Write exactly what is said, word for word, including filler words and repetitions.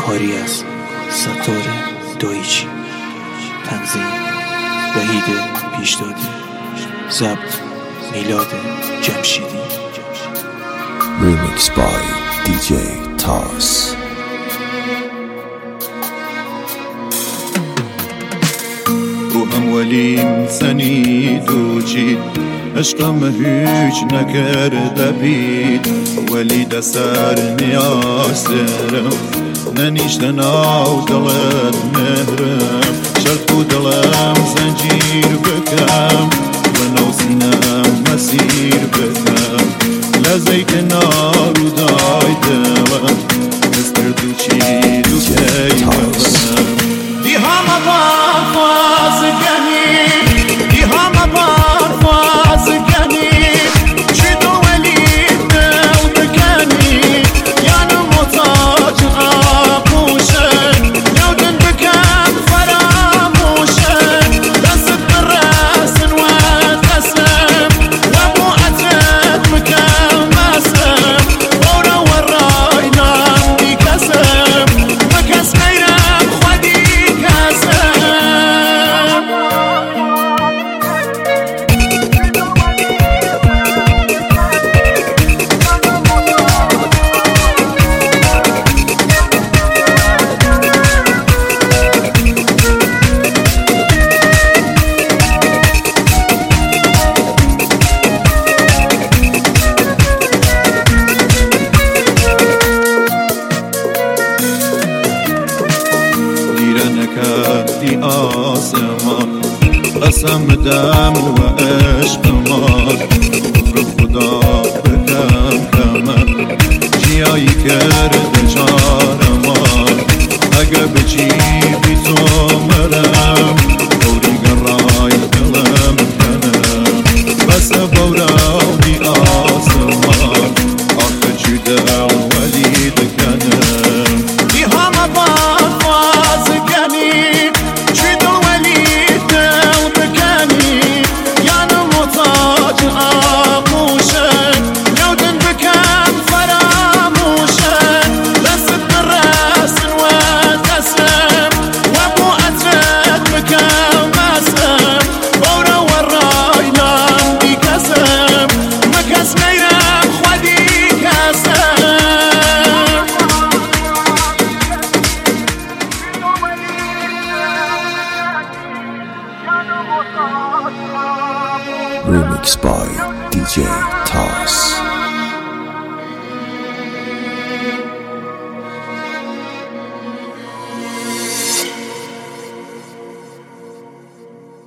کاری از ستار دایچی، تنظیم وحید پیشدادی، ضبط میلاد جمشیدی. Remix by دی جی تاس. روحم ولیم سنید و چید، عشقم هیچ نکرده بید، ولی دسر نیاز دارم، ننیشته ناو دلت مهرم، شرط و دلم زنجیر بکم، و نو سینم مسیر بکم، لزی کنار و دای دلم، دستر دو چید و کی ببرم. دی همه برفاز گنی، دی همه برفاز گنی، چی دو ولی دل بکنی، یعنی محتاج آبوشه، یادن بکن فراموشه، دست برسن و دستم، و موعتت بکن مسم، بورا و رای نام دی کسم، مکس غیرم خودی کسم. دی آسمان قسم دم و عشق مال، کفر خدا بکم کمن، جیایی کرده جارمان، اگه بچی بی تو مرم، بوری گرای دلم کنم، بس بوری